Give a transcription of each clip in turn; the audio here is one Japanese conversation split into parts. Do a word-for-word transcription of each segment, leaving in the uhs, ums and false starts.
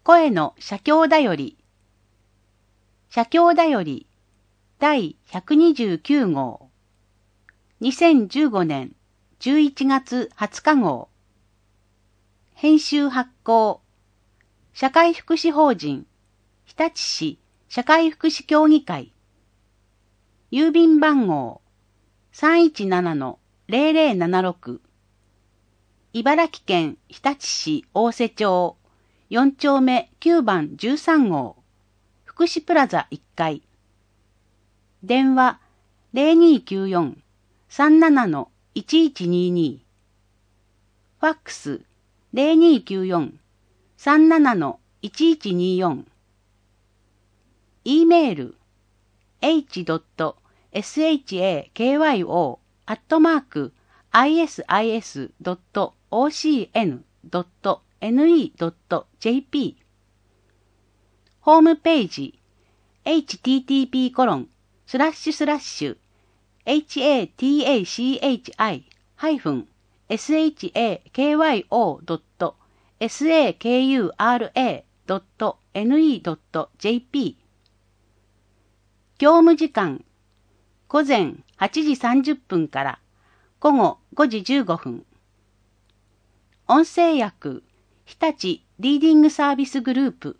声の写経だより。写経だよりだいひゃくにじゅうきゅう号。にせんじゅうごねんじゅういちがつはつか号。編集発行。社会福祉法人日立市社会福祉協議会。郵便番号 さんいちななのゼロゼロななろく。茨城県日立市大瀬町よん丁目きゅうばんじゅうさん号。福祉プラザいっかい。電話 ゼロにきゅうよん さんななのいちいちにに。ファックス ゼロにきゅうよん さんななのいちいちによん。e メール エイチドットエスエイチエーケーワイオー アットマーク アイエスアイエスドットオーシーエヌドットネットドットジェーピー。ホームページ エイチティーティーピーコロンスラッシュスラッシュエイチエーティーエーシーエイチアイハイフンエスエイチエーケーワイオードットエスエーケーユーアールエードットネットドットジェーピー。業務時間午前はちじさんじゅっぷんから午後ごじじゅうごふん。音声訳日立リーディングサービスグループ。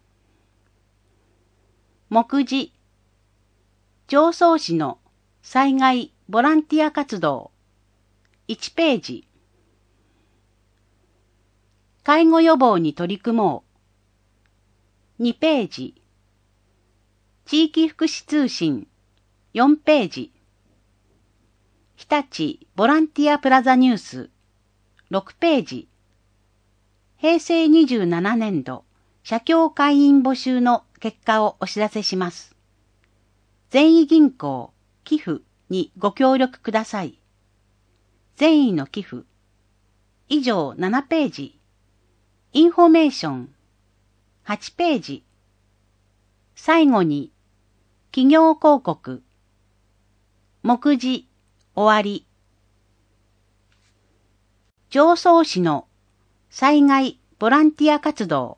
目次常総市の災害ボランティア活動いちページ。介護予防に取り組もうにページ。地域福祉通信よんページ。日立ボランティアプラザニュースろくページ。平成にじゅうななねん度社協会員募集の結果をお知らせします。善意銀行寄付にご協力ください。善意の寄付以上ななページ。インフォメーションはちページ。最後に企業広告。目次終わり。常総市の災害ボランティア活動。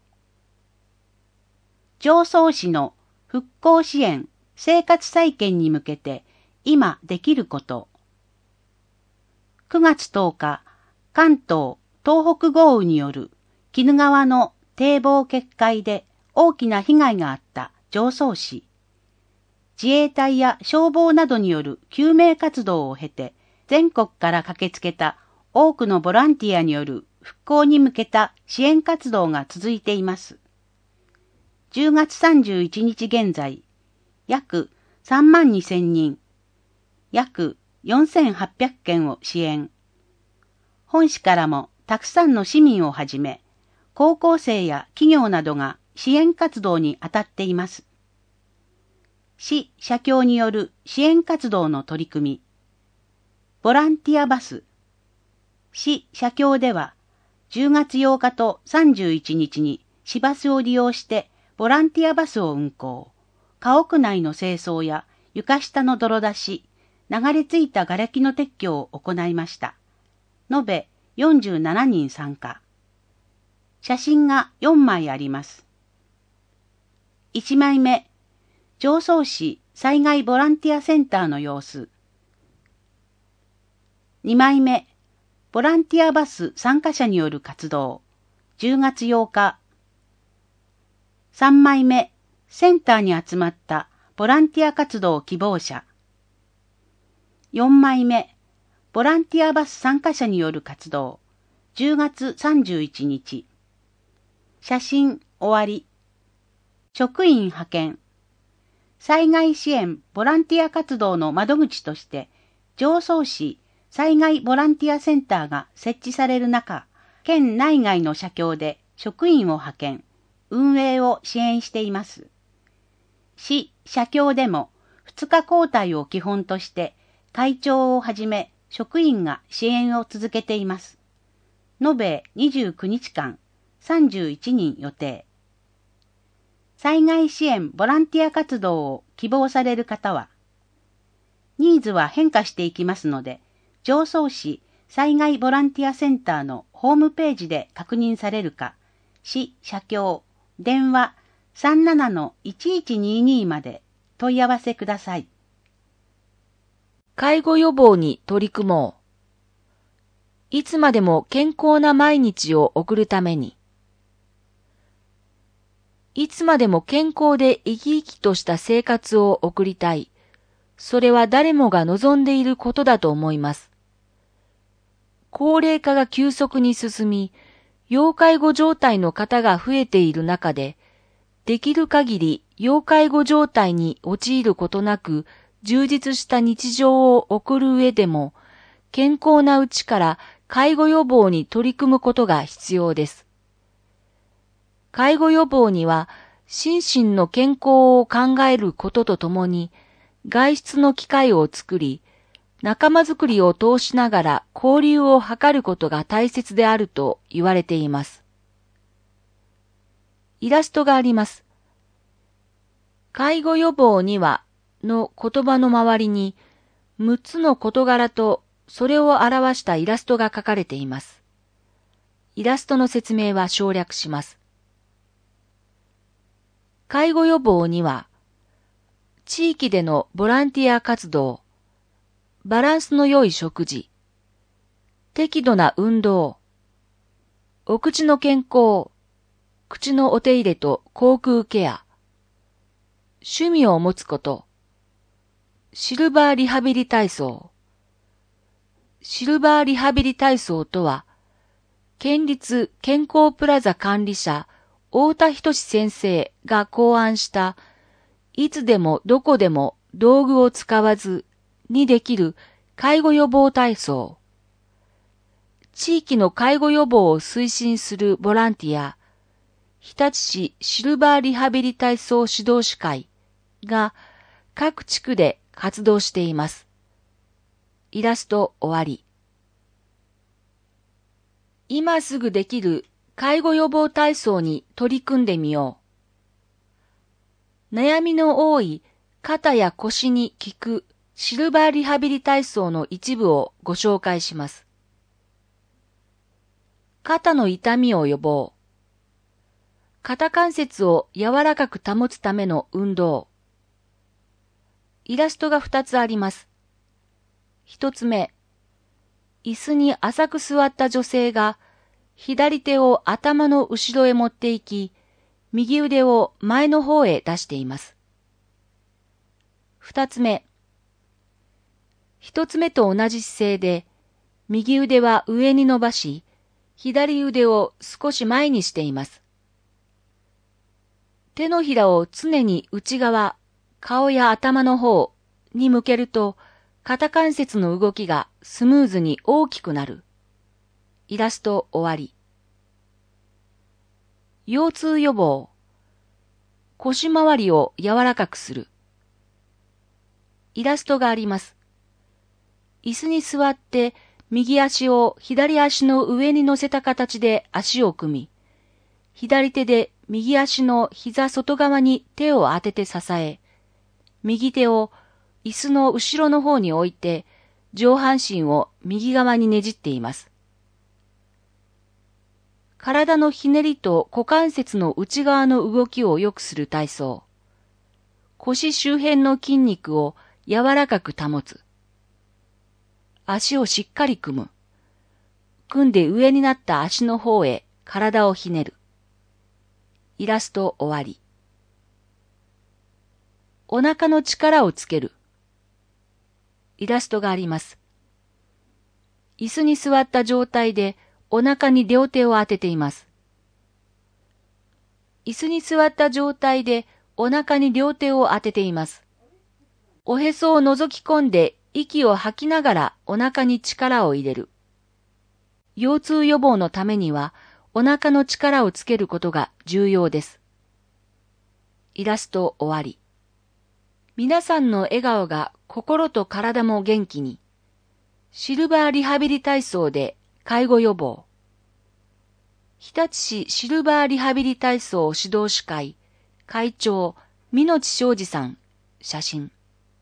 常総市の復興支援生活再建に向けて今できること。くがつとおか、関東・東北豪雨による鬼怒川の堤防決壊で大きな被害があった常総市。自衛隊や消防などによる救命活動を経て、全国から駆けつけた多くのボランティアによる復興に向けた支援活動が続いています。じゅうがつさんじゅういちにち現在、約さんまんにせんにん、約よんせんはっぴゃくけんを支援。本市からもたくさんの市民をはじめ、高校生や企業などが支援活動に当たっています。市社協による支援活動の取り組み。ボランティアバス。市社協ではじゅうがつようかとさんじゅういちにちに市バスを利用してボランティアバスを運行。家屋内の清掃や床下の泥出し、流れ着いた瓦礫の撤去を行いました。延べよんじゅうななにん参加。写真がよんまいあります。いちまいめ、常総市災害ボランティアセンターの様子。にまいめ、ボランティアバス参加者による活動。じゅうがつようか。さんまいめ、センターに集まったボランティア活動希望者。よんまいめ、ボランティアバス参加者による活動。じゅうがつさんじゅういちにち。写真終わり。職員派遣。災害支援ボランティア活動の窓口として、常総市災害ボランティアセンターが設置される中、県内外の社協で職員を派遣、運営を支援しています。市社協でもふつか交代を基本として、会長をはじめ職員が支援を続けています。延べにじゅうくにちかん、さんじゅういちにん予定。災害支援ボランティア活動を希望される方は、ニーズは変化していきますので、常総市災害ボランティアセンターのホームページで確認されるか、市社協電話 さんななのいちいちにに まで問い合わせください。 介護予防に取り組もう。いつまでも健康な毎日を送るために。いつまでも健康で生き生きとした生活を送りたい。それは誰もが望んでいることだと思います。高齢化が急速に進み、要介護状態の方が増えている中で、できる限り要介護状態に陥ることなく、充実した日常を送る上でも、健康なうちから介護予防に取り組むことが必要です。介護予防には、心身の健康を考えることとともに、外出の機会を作り、仲間づくりを通しながら交流を図ることが大切であると言われています。イラストがあります。介護予防にはの言葉の周りにむっつの事柄とそれを表したイラストが描かれています。イラストの説明は省略します。介護予防には、地域でのボランティア活動、バランスの良い食事、適度な運動、お口の健康、口のお手入れと口腔ケア、趣味を持つこと、シルバーリハビリ体操。シルバーリハビリ体操とは、県立健康プラザ管理者、太田仁先生が考案した、いつでもどこでも道具を使わずにできる介護予防体操。地域の介護予防を推進するボランティア、日立市シルバーリハビリ体操指導士会が各地区で活動しています。イラスト終わり。今すぐできる介護予防体操に取り組んでみよう。悩みの多い肩や腰に効くシルバーリハビリ体操の一部をご紹介します。肩の痛みを予防。肩関節を柔らかく保つための運動。イラストがふたつあります。一つ目、椅子に浅く座った女性が左手を頭の後ろへ持っていき、右腕を前の方へ出しています。二つ目、一つ目と同じ姿勢で、右腕は上に伸ばし、左腕を少し前にしています。手のひらを常に内側、顔や頭の方に向けると、肩関節の動きがスムーズに大きくなる。イラスト終わり。腰痛予防。腰回りを柔らかくする。イラストがあります。椅子に座って右足を左足の上に乗せた形で足を組み、左手で右足の膝外側に手を当てて支え、右手を椅子の後ろの方に置いて上半身を右側にねじっています。体のひねりと股関節の内側の動きを良くする体操。腰周辺の筋肉を柔らかく保つ。足をしっかり組む。組んで上になった足の方へ体をひねる。イラスト終わり。お腹の力をつける。イラストがあります。椅子に座った状態でお腹に両手を当てています。椅子に座った状態でお腹に両手を当てています。おへそを覗き込んで息を吐きながらお腹に力を入れる。腰痛予防のためにはお腹の力をつけることが重要です。イラスト終わり。皆さんの笑顔が心と体も元気に。シルバーリハビリ体操で介護予防。日立市シルバーリハビリ体操指導士会会長美野地昌司さん写真。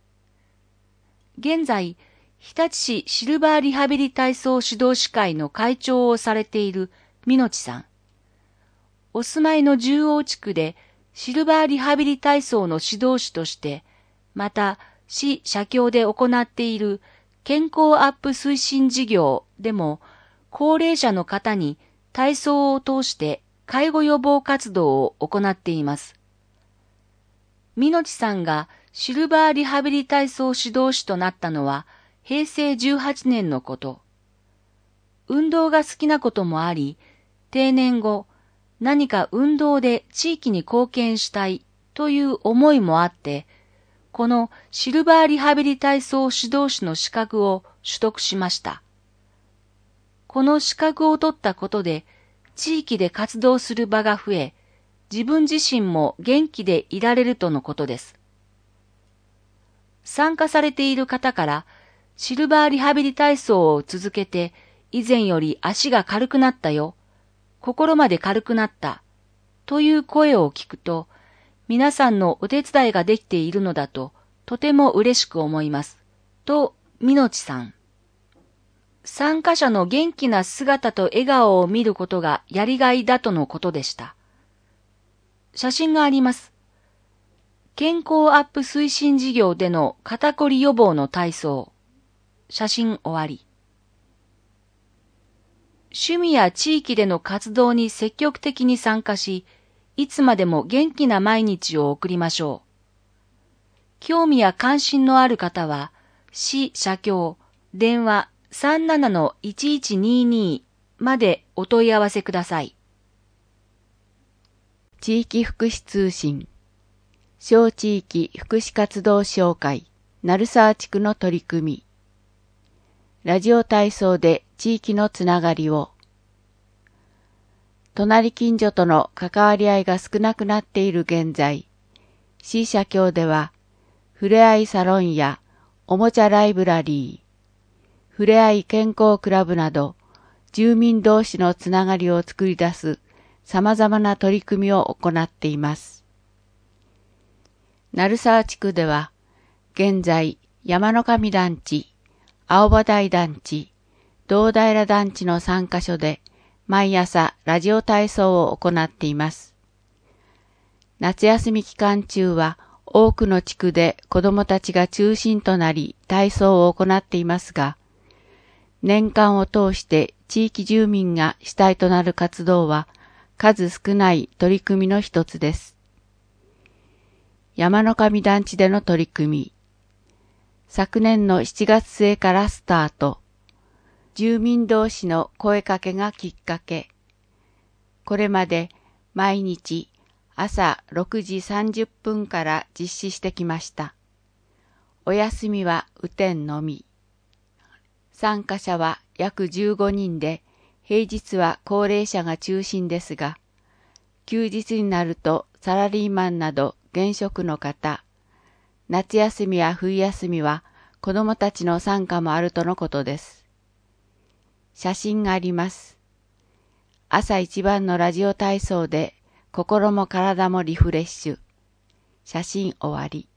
現在、日立市シルバーリハビリ体操指導士会の会長をされている美野地さん。 お住まいの十王地区でシルバーリハビリ体操の指導士として、また市社協で行っている健康アップ推進事業でも、高齢者の方に体操を通して介護予防活動を行っています。みのちさんがシルバーリハビリ体操指導士となったのはへいせいじゅうはちねんのこと。運動が好きなこともあり、定年後、何か運動で地域に貢献したいという思いもあって、このシルバーリハビリ体操指導士の資格を取得しました。この資格を取ったことで、地域で活動する場が増え、自分自身も元気でいられるとのことです。参加されている方から、シルバーリハビリ体操を続けて、以前より足が軽くなったよ、心まで軽くなった、という声を聞くと、皆さんのお手伝いができているのだと、とても嬉しく思います。と、みのちさん。参加者の元気な姿と笑顔を見ることがやりがいだとのことでした。写真があります。健康アップ推進事業での肩こり予防の体操。写真終わり。趣味や地域での活動に積極的に参加し、いつまでも元気な毎日を送りましょう。興味や関心のある方は、市社協、電話 さんななのいちいちにーにー までお問い合わせください。 地域福祉通信、小地域福祉活動紹介、鳴沢地区の取り組み、ラジオ体操で地域のつながりを、隣近所との関わり合いが少なくなっている現在、市社協では、ふれあいサロンやおもちゃライブラリー、ふれあい健康クラブなど、住民同士のつながりを作り出す様々な取り組みを行っています。鳴沢地区では、現在山の神団地、青葉台団地、堂平団地のさんカ所で毎朝ラジオ体操を行っています。夏休み期間中は多くの地区で子どもたちが中心となり体操を行っていますが、年間を通して地域住民が主体となる活動は数少ない取り組みの一つです。山の神団地での取り組み、昨年のしちがつ末からスタート。住民同士の声かけがきっかけ。これまで毎日朝ろくじさんじゅっぷんから実施してきました。お休みは雨天のみ。参加者は約じゅうごにんで、平日は高齢者が中心ですが、休日になるとサラリーマンなど現職の方、夏休みや冬休みは子どもたちの参加もあるとのことです。写真があります。朝一番のラジオ体操で心も体もリフレッシュ。写真終わり。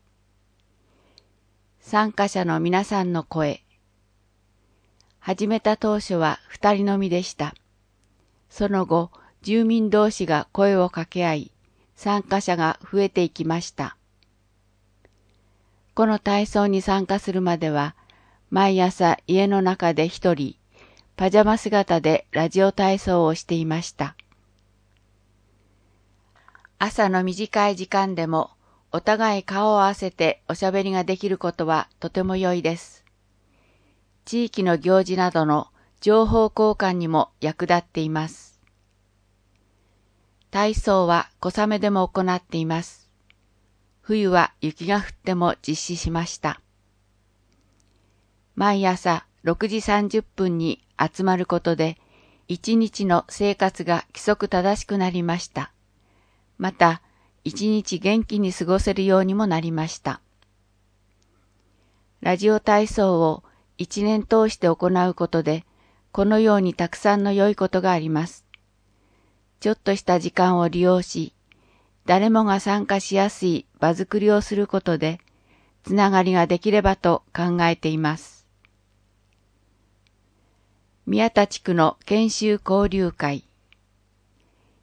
参加者の皆さんの声。始めた当初は二人のみでした。その後、住民同士が声を掛け合い、参加者が増えていきました。この体操に参加するまでは、毎朝家の中で一人、パジャマ姿でラジオ体操をしていました。朝の短い時間でも、お互い顔を合わせておしゃべりができることはとても良いです。地域の行事などの情報交換にも役立っています。体操は小雨でも行っています。冬は雪が降っても実施しました。毎朝ろくじさんじゅっぷんに集まることで、一日の生活が規則正しくなりました。また、一日元気に過ごせるようにもなりました。ラジオ体操を一年通して行うことで、このようにたくさんの良いことがあります。ちょっとした時間を利用し、誰もが参加しやすい場作りをすることで、つながりができればと考えています。宮田地区の研修交流会。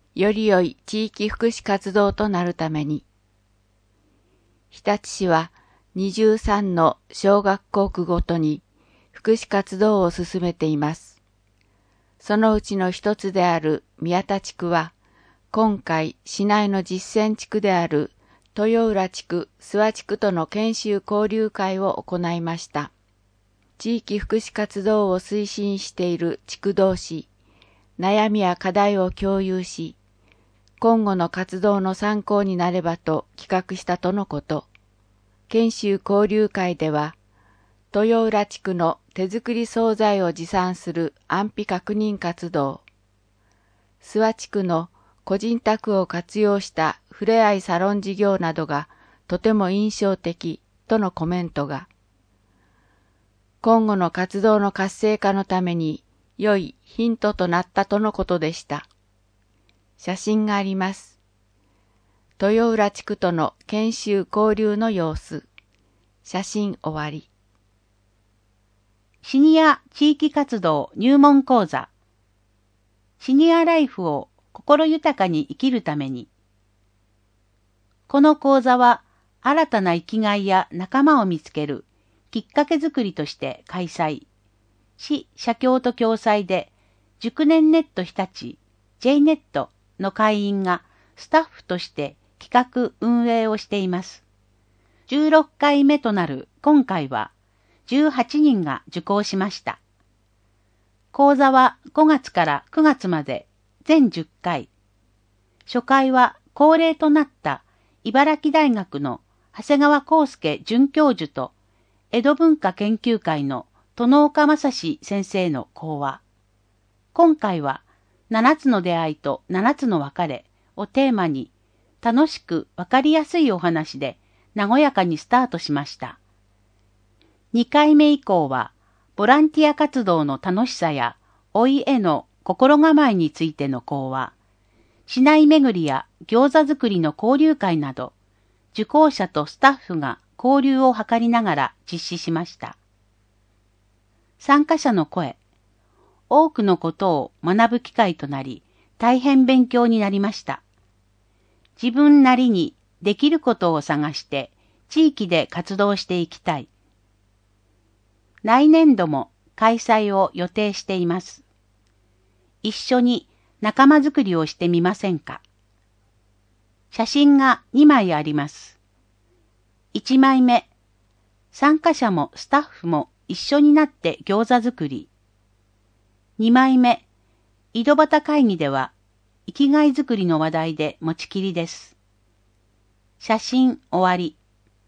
より良い地域福祉活動となるために、日立市はにじゅうさんの小学校区ごとに福祉活動を進めています。そのうちの一つである宮田地区は、今回市内の実践地区である豊浦地区、諏訪地区との研修交流会を行いました。地域福祉活動を推進している地区同士、悩みや課題を共有し、今後の活動の参考になればと企画したとのこと。研修交流会では、豊浦地区の手作り惣菜を持参する安否確認活動、諏訪地区の個人宅を活用したふれあいサロン事業などがとても印象的とのコメントが、今後の活動の活性化のために良いヒントとなったとのことでした。写真があります。豊浦地区との研修交流の様子。写真終わり。 シニア地域活動入門講座。シニアライフを心豊かに生きるために。この講座は新たな生きがいや仲間を見つけるきっかけづくりとして開催。市社協と共催で熟年ネット日立 ジェイネット の会員がスタッフとして企画運営をしています。じゅうろっかいめとなる今回はじゅうはちにんが受講しました。講座はごがつからくがつまで全じゅっかい。初回は恒例となった茨城大学の長谷川康介准教授と江戸文化研究会の殿岡正史先生の講話。今回はななつの出会いとななつの別れをテーマに楽しくわかりやすいお話で和やかにスタートしました。にかいめ以降はボランティア活動の楽しさや老いへの心構えについての講話、市内巡りや餃子作りの交流会など、受講者とスタッフが交流を図りながら実施しました。参加者の声、多くのことを学ぶ機会となり、大変勉強になりました。自分なりにできることを探して地域で活動していきたい。来年度も開催を予定しています。一緒に仲間づくりをしてみませんか。写真がにまいあります。いちまいめ、参加者もスタッフも一緒になって餃子作り。にまいめ、井戸端会議では生きがいづくりの話題で持ちきりです。写真終わり。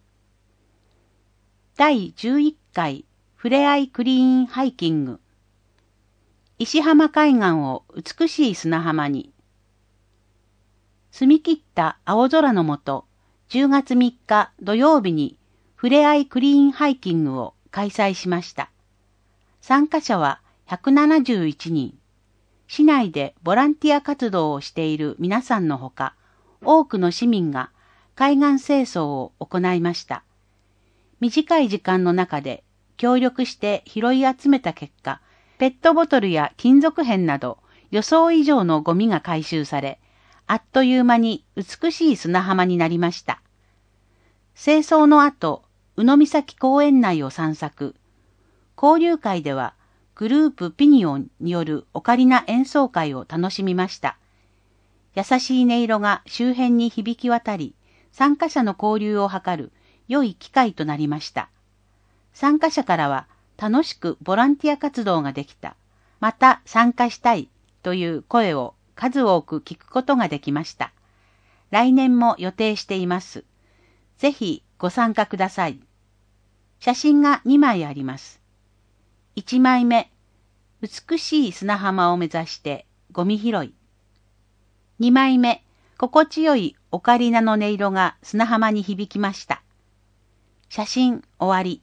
だいじゅういっかいふれあいクリーンハイキング。石浜海岸を美しい砂浜に。澄み切った青空の下、じゅうがつみっか土曜日にふれあいクリーンハイキングを開催しました。参加者はひゃくななじゅういちにん。市内でボランティア活動をしている皆さんのほか、多くの市民が海岸清掃を行いました。短い時間の中で協力して拾い集めた結果、ペットボトルや金属片など予想以上のゴミが回収され、あっという間に美しい砂浜になりました。清掃の後、宇野岬公園内を散策。交流会では、グループピニオンによるオカリナ演奏会を楽しみました。優しい音色が周辺に響き渡り、参加者の交流を図る良い機会となりました。参加者からは楽しくボランティア活動ができた、また参加したいという声を数多く聞くことができました。来年も予定しています。ぜひご参加ください。写真がにまいあります。いちまいめ、美しい砂浜を目指してゴミ拾い。にまいめ、心地よいオカリナの音色が砂浜に響きました。写真終わり。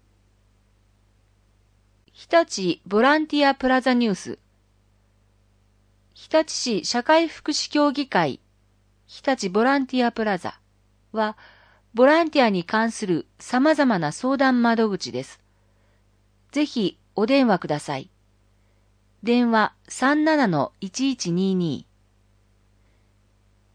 日立ボランティアプラザニュース。日立市社会福祉協議会日立ボランティアプラザは、ボランティアに関する様々な相談窓口です。ぜひお電話ください。電話 さんななのいちいちにーにー。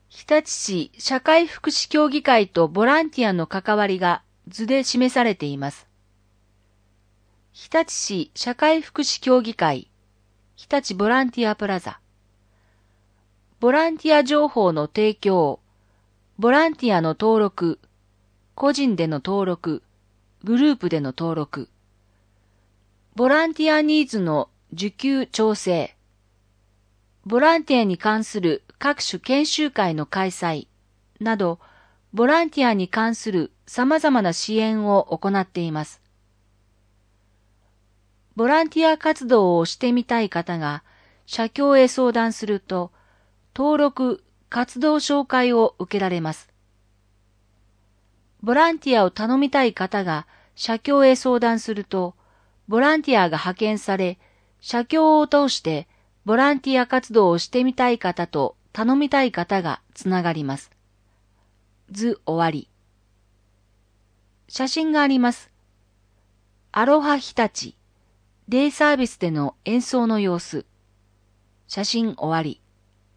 日立市社会福祉協議会とボランティアの関わりが図で示されています。日立市社会福祉協議会、日立ボランティアプラザ。ボランティア情報の提供、ボランティアの登録、個人での登録、グループでの登録。ボランティアニーズの受給調整。ボランティアに関する各種研修会の開催など、ボランティアに関する様々な支援を行っています。ボランティア活動をしてみたい方が社協へ相談すると、登録・活動紹介を受けられます。ボランティアを頼みたい方が社協へ相談すると、ボランティアが派遣され、社協を通してボランティア活動をしてみたい方と頼みたい方がつながります。図終わり。写真があります。アロハ日立、デイサービスでの演奏の様子。写真終わり。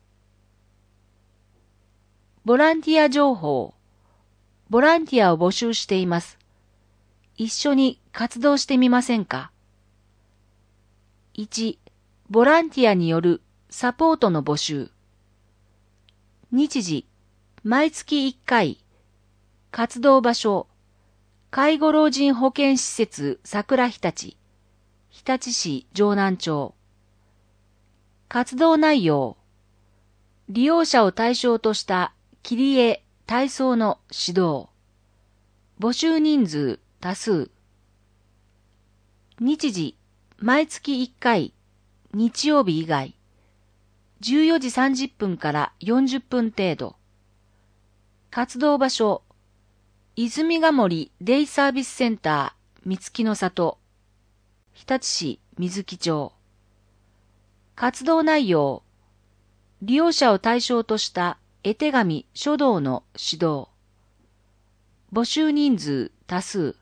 ボランティア情報。ボランティアを募集しています。一緒に活動してみませんか？ いち. ボランティアによるサポートの募集。日時、毎月いっかい。活動場所、介護老人保健施設桜日立、日立市城南町。活動内容、利用者を対象とした切り絵、体操の指導。募集人数多数。日時、毎月いっかい、日曜日以外。じゅうよじさんじゅっぷんからよんじゅっぷん程度。活動場所、泉ヶ森デイサービスセンター、三月の里。日立市水木町。活動内容、利用者を対象とした絵手紙書道の指導。募集人数多数。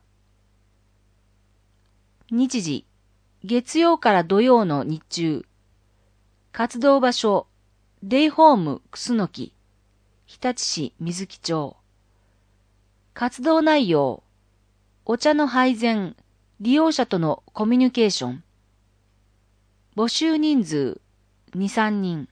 日時、月曜から土曜の日中。活動場所、デイホームクスノキ、日立市水木町。活動内容、お茶の配膳、利用者とのコミュニケーション。募集人数に、さんにん。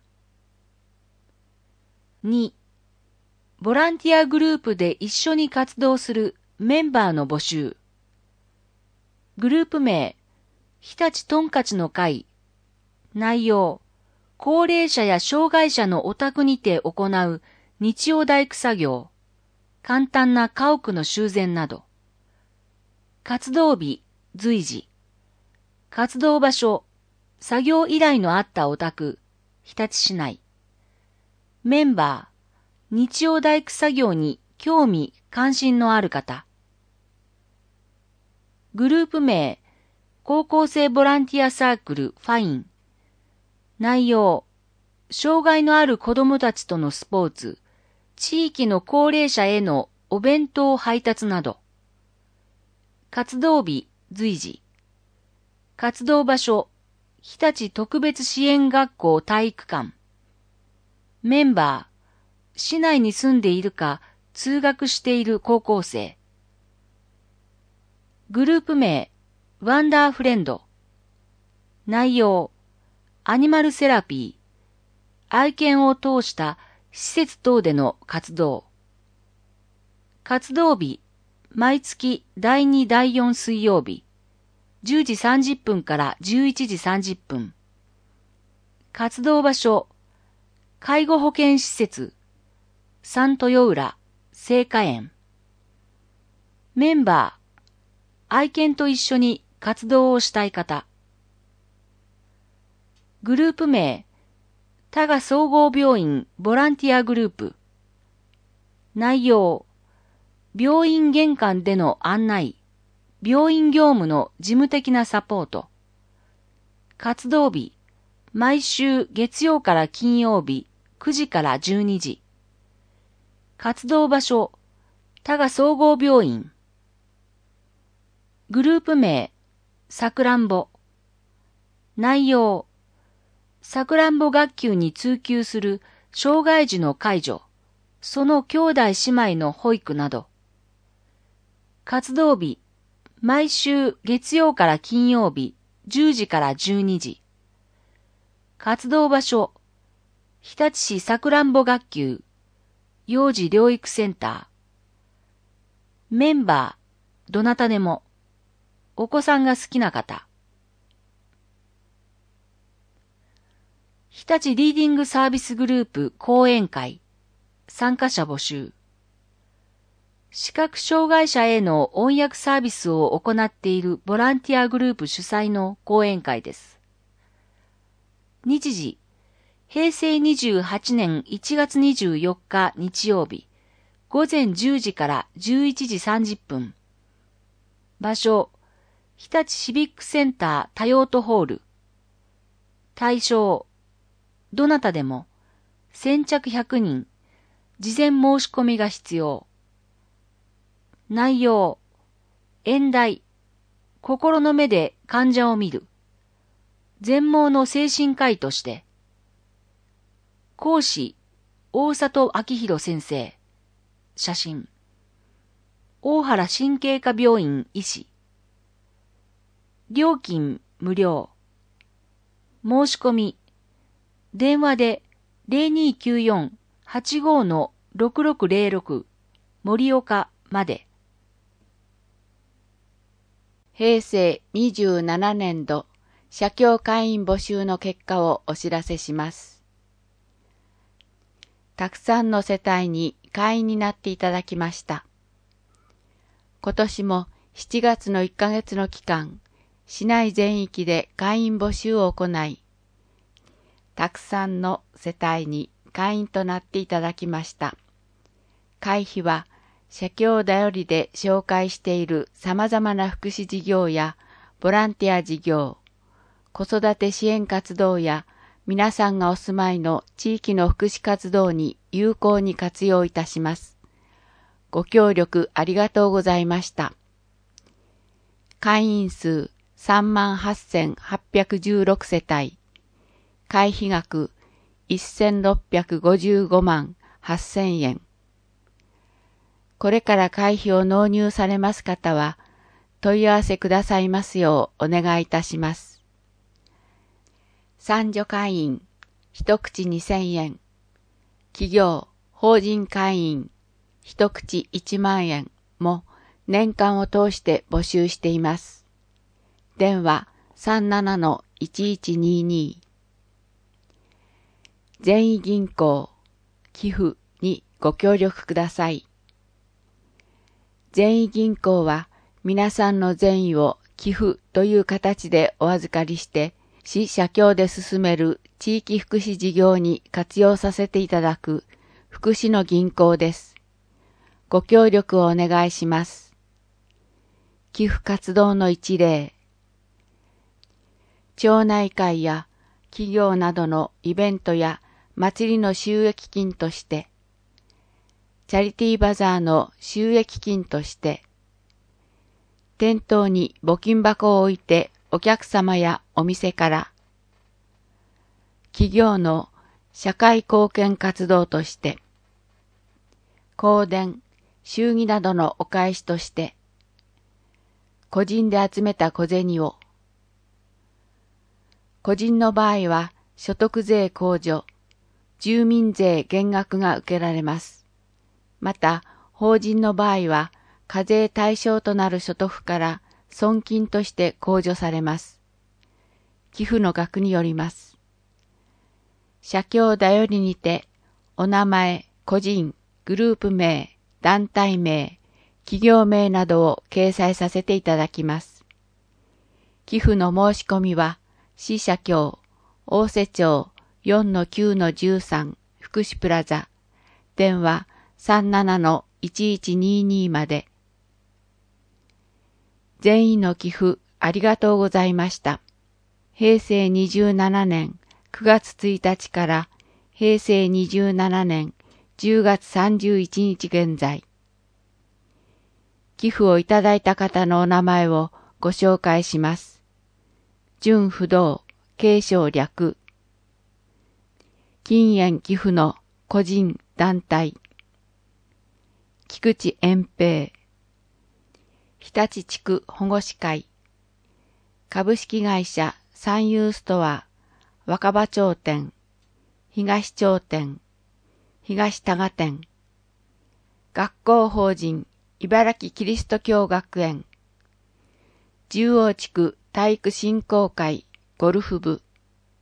に. ボランティアグループで一緒に活動するメンバーの募集。グループ名、日立トンカチの会。内容、高齢者や障害者のお宅にて行う日曜大工作業、簡単な家屋の修繕など。活動日、随時。活動場所、作業依頼のあったお宅、日立市内。メンバー、日曜大工作業に興味関心のある方。グループ名、高校生ボランティアサークルファイン。内容、障害のある子どもたちとのスポーツ、地域の高齢者へのお弁当配達など。活動日、随時。活動場所、日立特別支援学校体育館。メンバー、市内に住んでいるか通学している高校生。グループ名、ワンダーフレンド。内容、アニマルセラピー、愛犬を通した施設等での活動。活動日、毎月だいにだいよん水曜日、じゅうじさんじゅっぷんからじゅういちじさんじゅっぷん。活動場所、介護保健施設、三豊浦、聖火園。メンバー、愛犬と一緒に活動をしたい方。グループ名、多賀総合病院ボランティアグループ。内容、病院玄関での案内、病院業務の事務的なサポート。活動日、毎週月曜から金曜日くじからじゅうにじ。活動場所、多賀総合病院。グループ名、さくらんぼ。内容、さくらんぼ学級に通級する障害児の介助、 その兄弟姉妹の保育など。活動日、毎週月曜から金曜日じゅうじからじゅうにじ。活動場所、日立市さくらんぼ学級、幼児療育センター。メンバー、どなたでも、お子さんが好きな方。日立リーディングサービスグループ講演会、参加者募集。視覚障害者への音訳サービスを行っているボランティアグループ主催の講演会です。日時、へいせいにじゅうはちねんいちがつにじゅうよっか日曜日、ごぜんじゅうじからじゅういちじさんじゅっぷん。場所、日立シビックセンター多用途ホール。対象、どなたでも、先着ひゃくにん、事前申し込みが必要。内容、演題、心の目で患者を見る。全盲の精神科医として。講師、大里明弘先生。写真。大原神経科病院医師。料金無料。申し込み。電話で ゼロにきゅうよん はちご ろくろくゼロろく 森岡まで。 へいせいにじゅうななねんど社協会員募集の結果をお知らせします。たくさんの世帯に会員になっていただきました。今年もしちがつのいっかげつの期間、市内全域で会員募集を行い、たくさんの世帯に会員となっていただきました。会費は社協だよりで紹介している様々な福祉事業やボランティア事業、子育て支援活動や皆さんがお住まいの地域の福祉活動に有効に活用いたします。ご協力ありがとうございました。会員数さんまんはっせんはっぴゃくじゅうろく世帯、会費額せんろっぴゃくごじゅうごまんはっせんえん。これから会費を納入されます方は、問い合わせくださいますようお願いいたします。参助会員、一口にせんえん。企業、法人会員、一口いちまんえんも年間を通して募集しています。電話 さんななのいちいちにに。善意銀行、寄付にご協力ください。善意銀行は皆さんの善意を寄付という形でお預かりして、市社協で進める地域福祉事業に活用させていただく福祉の銀行です。ご協力をお願いします。寄付活動の一例。町内会や企業などのイベントや祭りの収益金として、チャリティーバザーの収益金として、店頭に募金箱を置いてお客様やお店から、企業の社会貢献活動として、香典、祝儀などのお返しとして、個人で集めた小銭を、個人の場合は所得税控除、住民税減額が受けられます。また、法人の場合は、課税対象となる所得から損金として控除されます。寄付の額によります。社協だよりにて、お名前、個人、グループ名、団体名、企業名などを掲載させていただきます。寄付の申し込みは、市社協、大瀬町 よんのきゅうのじゅうさん 福祉プラザ、電話 さんななのいちいちにに まで。全員の寄付ありがとうございました。へいせいにじゅうななねんくがつついたちからへいせいにじゅうななねんじゅうがつさんじゅういちにち現在。寄付をいただいた方のお名前をご紹介します。純不動、継承略。金円寄付の個人、団体。 菊池延平、日立地区保護士会、株式会社三遊ストア、若葉町店、東町店、東多賀店、学校法人茨城キリスト教学園、十王地区体育振興会ゴルフ部、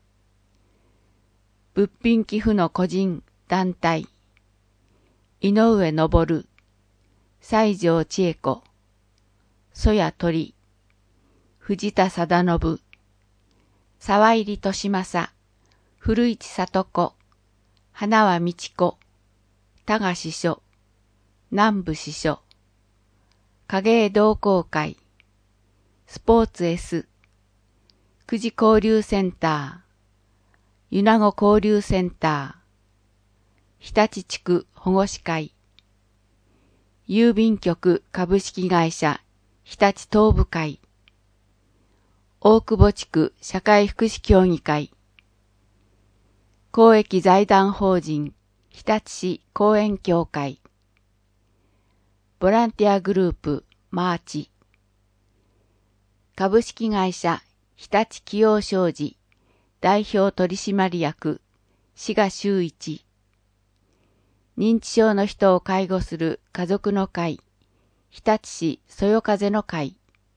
物品寄付の個人団体、井上昇、西条千恵子、曽谷鳥、藤田貞信、沢入利正、古市里子、花輪道子、多賀支所、南部支所、影絵同好会、スポーツ S、久慈交流センター、米子交流センター、日立地区保護士会、郵便局株式会社日立東部会、大久保地区社会福祉協議会、公益財団法人日立市公園協会、ボランティアグループマーチ、株式会社日立器用商事代表取締役志賀修一、認知症の人を介護する家族の会日立市そよ風の会、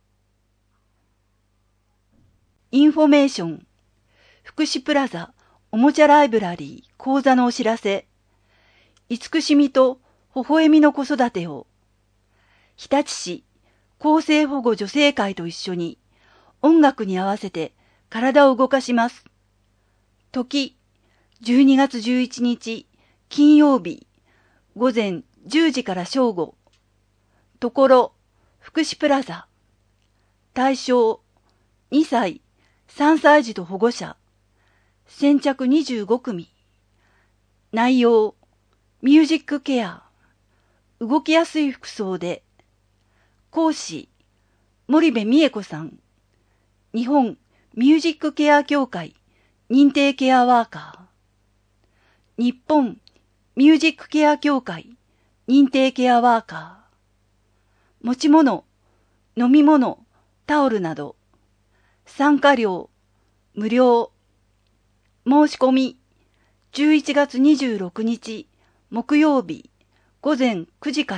インフォメーション、福祉プラザおもちゃライブラリー講座のお知らせ、慈しみと微笑みの子育てを、日立市厚生保護女性会と一緒に音楽に合わせて体を動かします。時、じゅうにがつじゅういちにち金曜日、午前じゅうじから正午。ところ、福祉プラザ。対象、にさい、さんさい児と保護者。先着にじゅうごくみ。内容、ミュージックケア。動きやすい服装で。講師、森部美恵子さん。日本ミュージックケア協会認定ケアワーカー。日本ミュージックケア協会認定ケアワーカー。持ち物、飲み物、タオルなど。参加料、無料。申し込み、じゅういちがつにじゅうろくにち木曜日午前くじから。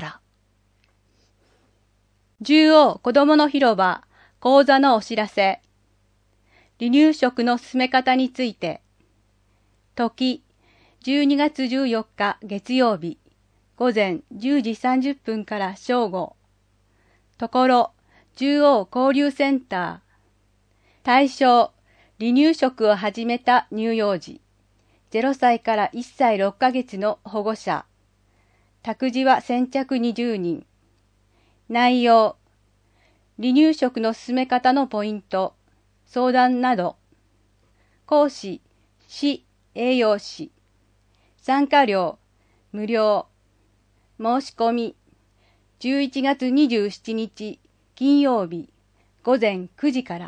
中央子どもの広場講座のお知らせ。離乳食の進め方について。時、じゅうにがつじゅうよっか月曜日午前じゅうじさんじゅっぷんから正午。ところ、中央交流センター。対象、離乳食を始めた乳幼児。ゼロさいからいっさいろっかげつの保護者。託児は先着にじゅうにん。内容、離乳食の進め方のポイント、相談など。講師、市栄養士。参加料、無料。申し込み、じゅういちがつにじゅうしちにち金曜日午前くじから。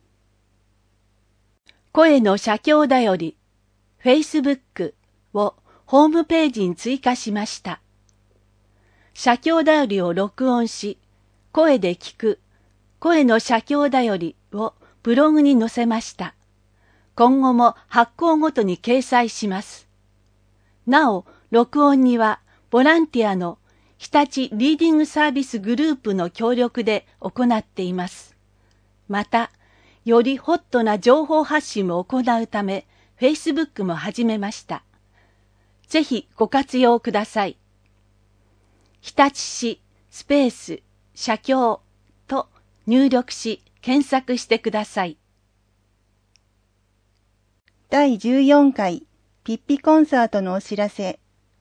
声の写経だより、Facebook をホームページに追加しました。写経だよりを録音し、声で聞く、声の写経だよりをブログに載せました。今後も発行ごとに掲載します。なお、録音にはボランティアの日立リーディングサービスグループの協力で行っています。また、よりホットな情報発信も行うため、Facebook も始めました。ぜひご活用ください。日立市スペース写経と入力し検索してください。 だいじゅうよんかいピッピコンサートのお知らせ。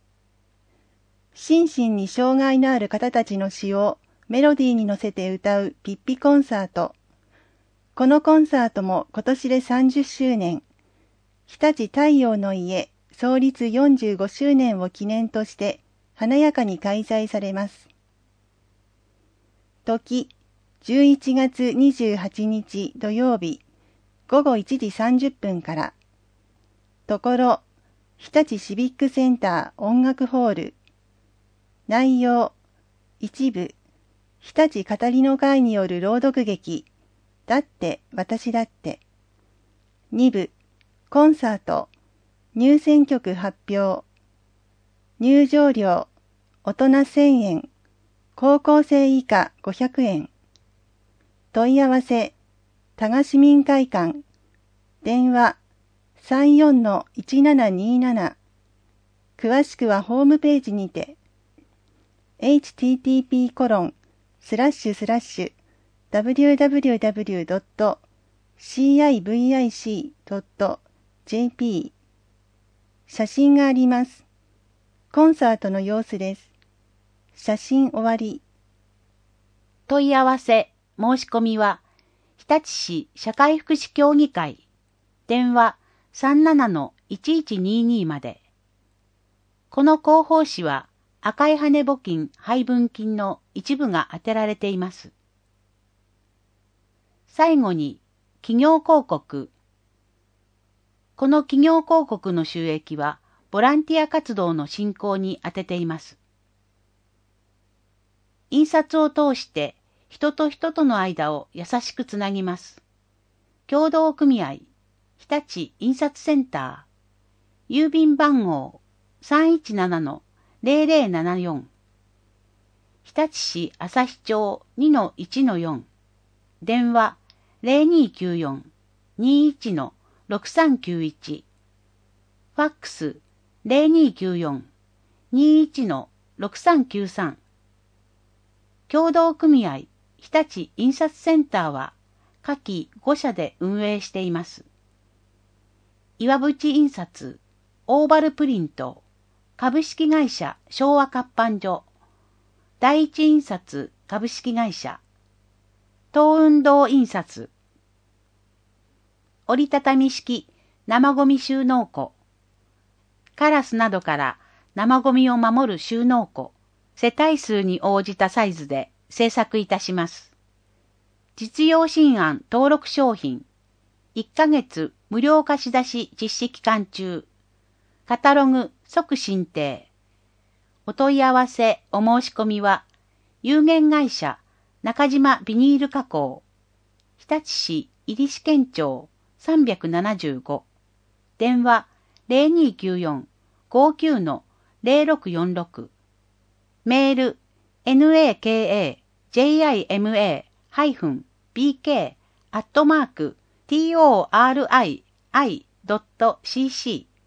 心身に障害のある方たちの詩をメロディーに乗せて歌うピッピコンサート。このコンサートも今年でさんじゅっしゅうねん。日立太陽の家創立よんじゅうごしゅうねんを記念として華やかに開催されます。時、じゅういちがつにじゅうはちにち土曜日ごごいちじさんじゅっぷんから。ところ、日立シビックセンター音楽ホール。内容、 一部、日立語りの会による朗読劇、だって私だって。二部、コンサート、入選曲発表。入場料、大人せんえん、高校生以下ごひゃくえん。問い合わせ、多賀市民会館、電話 さんよんのいちななになな。詳しくはホームページにて。エイチティーティーピーコロンスラッシュスラッシュダブリューダブリューダブリュードットシーアイブイアイシードットジェーピー 写真があります。コンサートの様子です。写真終わり。 問い合わせ、申し込みは、日立市社会福祉協議会、電話 さんななのいちいちにに まで。この広報誌は、赤い羽募金配分金の一部が当てられています。最後に、企業広告。この企業広告の収益は、ボランティア活動の進行に充てています。印刷を通して、人と人との間を優しくつなぎます。協同組合、日立印刷センター、郵便番号 さんいちななのゼロゼロななよん、日立市旭町 にのいちのよん、電話 ゼロにきゅうよん にいちのろくさんきゅういち、ファックス ゼロにきゅうよん にいちのろくさんきゅうさん、協同組合日立印刷センターは下記ご社で運営しています。岩淵印刷、オーバルプリント、株式会社昭和活版所、第一印刷株式会社、東運動印刷、折りたたみ式生ゴミ収納庫、カラスなどから生ゴミを守る収納庫、世帯数に応じたサイズで制作いたします。実用新案登録商品、いっかげつ無料貸し出し実施期間中、カタログ即申請。お問い合わせお申し込みは、有限会社中島ビニール加工、日立市入試県庁さんびゃくななじゅうご、電話 ゼロにきゅうよん ごきゅうのゼロろくよんろく、メール ナカジマ ビーケー アットマーク トリドットシーシー。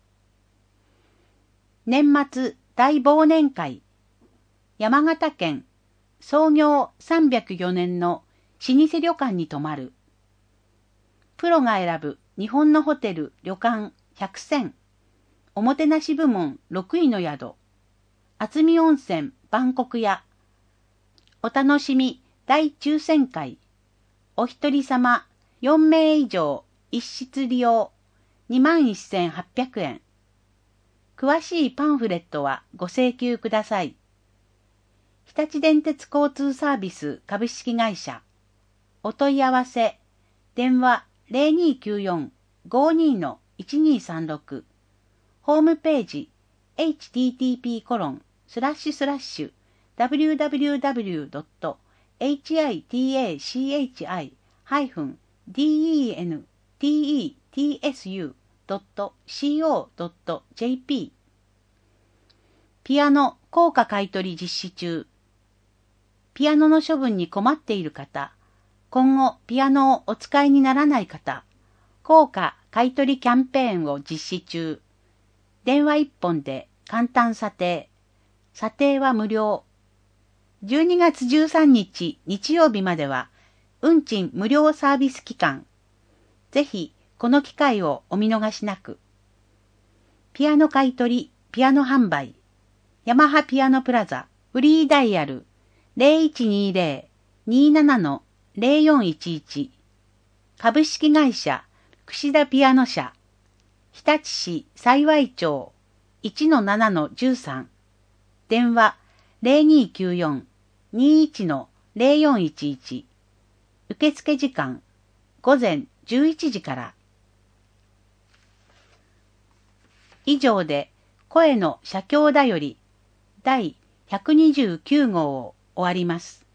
年末大忘年会。山形県創業さんびゃくよねんの老舗旅館に泊まる。プロが選ぶ日本のホテル旅館ひゃくせん。おもてなし部門ろくいの宿。渥美温泉万国屋。お楽しみ大抽選会。お一人様よんめい以上一室利用 にまんせんはっぴゃくえん。詳しいパンフレットはご請求ください。日立電鉄交通サービス株式会社。お問い合わせ。電話 ゼロにきゅうよん ごにのいちにさんろく。ホームページ エイチティーティーピーコロンスラッシュスラッシュダブリューダブリューダブリュードットエイチアイティーエーシーエイチアイハイフンディーイーエヌティーイーティーエスユードットシーオードットジェーピー。ピアノ高価買取実施中。ピアノの処分に困っている方、今後ピアノをお使いにならない方、高価買取キャンペーンを実施中。電話一本で簡単査定。査定は無料。じゅうにがつじゅうさんにち日曜日までは、運賃無料サービス期間。ぜひ、この機会をお見逃しなく。ピアノ買取、ピアノ販売。ヤマハピアノプラザ、フリーダイヤル、ゼロいちにゼロ にななのゼロよんいちいち。株式会社、串田ピアノ社。日立市幸町 いちのななのじゅうさん。電話ゼロにきゅうよん にいちのゼロよんいちいち。受付時間午前じゅういちじから。以上で声の写経だより第ひゃくにじゅうきゅうごうを終わります。